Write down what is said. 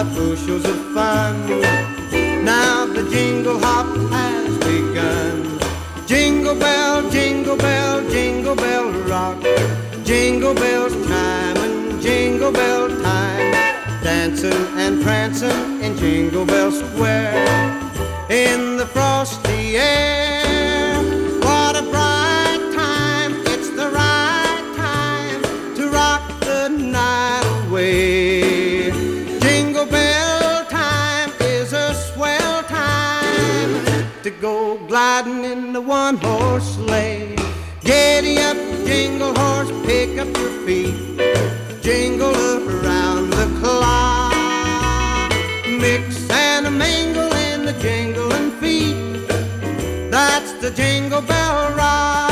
bushels of fun. Now the jingle hop has begun. Jingle bell, jingle bell, jingle bell rock. Jingle bells chime and jingle bell time. Dancing and prancing in Jingle Bell Square. In the frosty air, what a bright time. It's the right time to rock the night away. Jingle bell time is a swell time to go gliding in the one-horse sleigh. Giddy up, jingle horse, pick up your feet. Jingle around the clock. Mix and a mingle in the jingling feet. That's the Jingle Bell Rock.